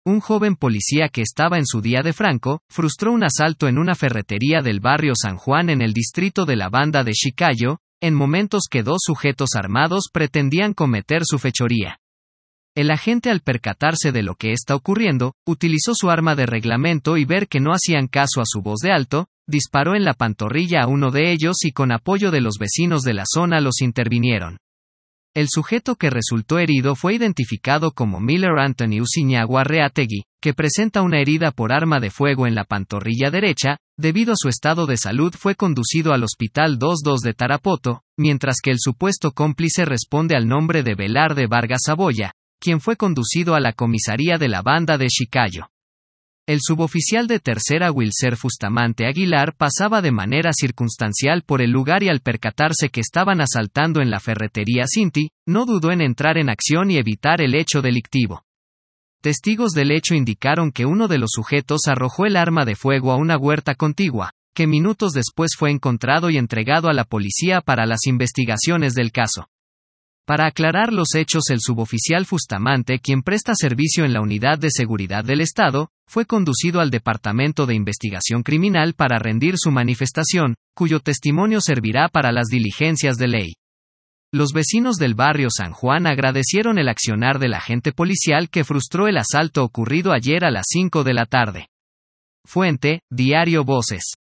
Un joven policía que estaba en su día de franco, frustró un asalto en una ferretería del barrio San Juan en el distrito de la Banda de Chiclayo, en momentos que dos sujetos armados pretendían cometer su fechoría. El agente, al percatarse de lo que está ocurriendo, utilizó su arma de reglamento y ver que no hacían caso a su voz de alto, disparó en la pantorrilla a uno de ellos y con apoyo de los vecinos de la zona los intervinieron. El sujeto que resultó herido fue identificado como Miller Anthony Uciñagua Reategui, que presenta una herida por arma de fuego en la pantorrilla derecha. Debido a su estado de salud fue conducido al Hospital 22 de Tarapoto, mientras que el supuesto cómplice responde al nombre de Velarde Vargas Saboya, quien fue conducido a la comisaría de la Banda de Chiclayo. El suboficial de tercera Wilser Bustamante Aguilar pasaba de manera circunstancial por el lugar y al percatarse que estaban asaltando en la ferretería Cinti, no dudó en entrar en acción y evitar el hecho delictivo. Testigos del hecho indicaron que uno de los sujetos arrojó el arma de fuego a una huerta contigua, que minutos después fue encontrado y entregado a la policía para las investigaciones del caso. Para aclarar los hechos, el suboficial Bustamante, quien presta servicio en la Unidad de Seguridad del Estado, fue conducido al Departamento de Investigación Criminal para rendir su manifestación, cuyo testimonio servirá para las diligencias de ley. Los vecinos del barrio San Juan agradecieron el accionar del agente policial que frustró el asalto ocurrido ayer a las 5 de la tarde. Fuente: Diario Voces.